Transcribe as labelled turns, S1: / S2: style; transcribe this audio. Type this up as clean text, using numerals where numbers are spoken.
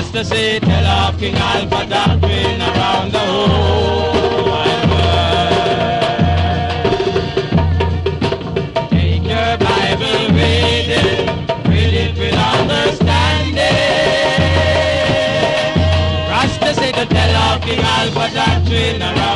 S1: Rasta say, tell of King Alpha doctrine around the whole wide world. Take your Bible, read it with understanding. Rasta say, to tell of King Alpha doctrine around